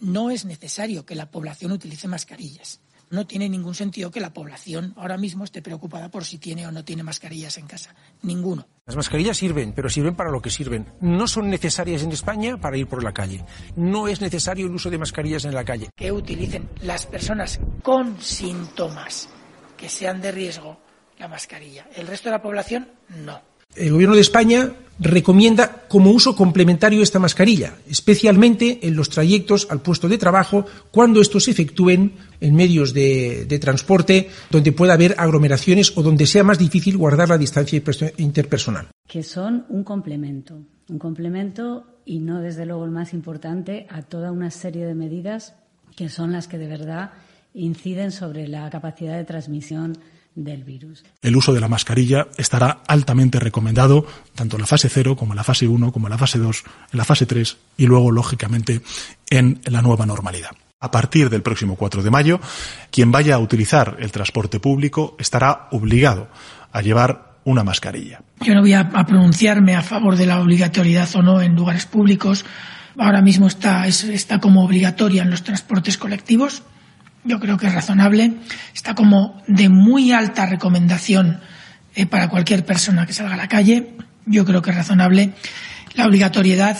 no es necesario que la población utilice mascarillas. No tiene ningún sentido que la población ahora mismo esté preocupada por si tiene o no tiene mascarillas en casa. Ninguno. Las mascarillas sirven, pero sirven para lo que sirven. No son necesarias en España para ir por la calle. No es necesario el uso de mascarillas en la calle. Que utilicen las personas con síntomas que sean de riesgo la mascarilla. El resto de la población, no. El Gobierno de España recomienda como uso complementario esta mascarilla, especialmente en los trayectos al puesto de trabajo, cuando estos se efectúen en medios de transporte donde pueda haber aglomeraciones o donde sea más difícil guardar la distancia interpersonal. Que son un complemento y no, desde luego, el más importante a toda una serie de medidas que son las que de verdad inciden sobre la capacidad de transmisión del virus. El uso de la mascarilla estará altamente recomendado tanto en la fase 0 como en la fase 1, como en la fase 2, en la fase 3 y luego, lógicamente, en la nueva normalidad. A partir del próximo 4 de mayo, quien vaya a utilizar el transporte público estará obligado a llevar una mascarilla. Yo no voy a pronunciarme a favor de la obligatoriedad o no en lugares públicos. Ahora mismo está como obligatoria en los transportes colectivos. Yo creo que es razonable, está como de muy alta recomendación para cualquier persona que salga a la calle. Yo creo que es razonable. La obligatoriedad,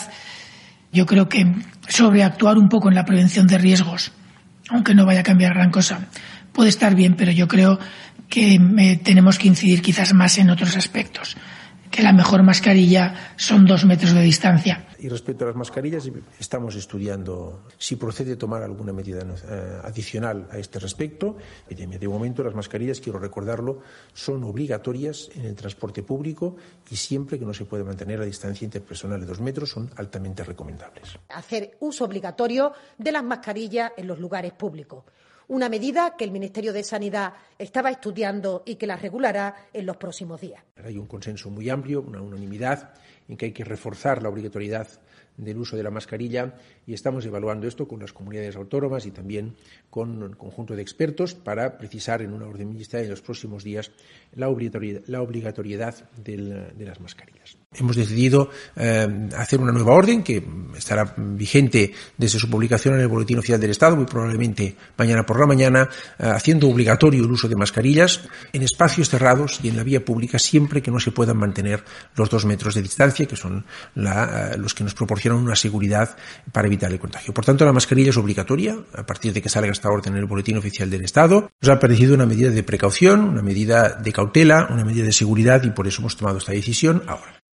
yo creo que sobreactuar un poco en la prevención de riesgos, aunque no vaya a cambiar gran cosa, puede estar bien, pero yo creo que tenemos que incidir quizás más en otros aspectos. Que la mejor mascarilla son 2 metros de distancia. Y respecto a las mascarillas, estamos estudiando si procede tomar alguna medida adicional a este respecto. De momento, las mascarillas, quiero recordarlo, son obligatorias en el transporte público y siempre que no se puede mantener la distancia interpersonal de 2 metros son altamente recomendables. Hacer uso obligatorio de las mascarillas en los lugares públicos. Una medida que el Ministerio de Sanidad estaba estudiando y que la regulará en los próximos días. Hay un consenso muy amplio, una unanimidad en que hay que reforzar la obligatoriedad del uso de la mascarilla y estamos evaluando esto con las comunidades autónomas y también con un conjunto de expertos para precisar en una orden ministerial en los próximos días la obligatoriedad de las mascarillas. Hemos decidido hacer una nueva orden que estará vigente desde su publicación en el Boletín Oficial del Estado, muy probablemente mañana por la mañana, haciendo obligatorio el uso de mascarillas en espacios cerrados y en la vía pública siempre que no se puedan mantener los 2 metros de distancia, que son los que nos proporcionan una seguridad para evitar el contagio. Por tanto, la mascarilla es obligatoria a partir de que salga esta orden en el Boletín Oficial del Estado. Nos ha parecido una medida de precaución, una medida de cautela, una medida de seguridad y por eso hemos tomado esta decisión ahora.